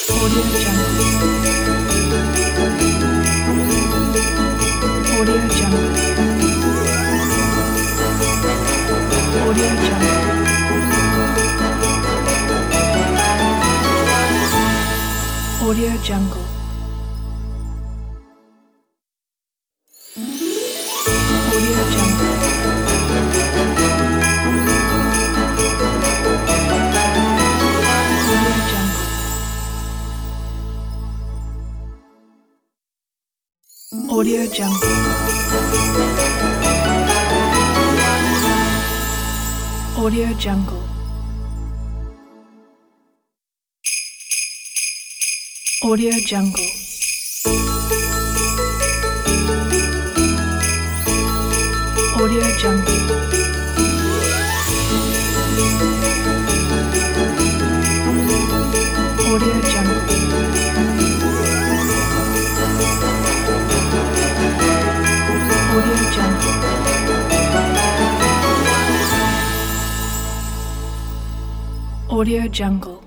Audio Jungle. Audio Jungle. Audio Jungle. Audio Jungle. Audio Jungle. Audio Jungle. Audio Jungle. Audio Jungle. Audio Jungle. Audio Jungle. Audio Jungle. Audio Jungle.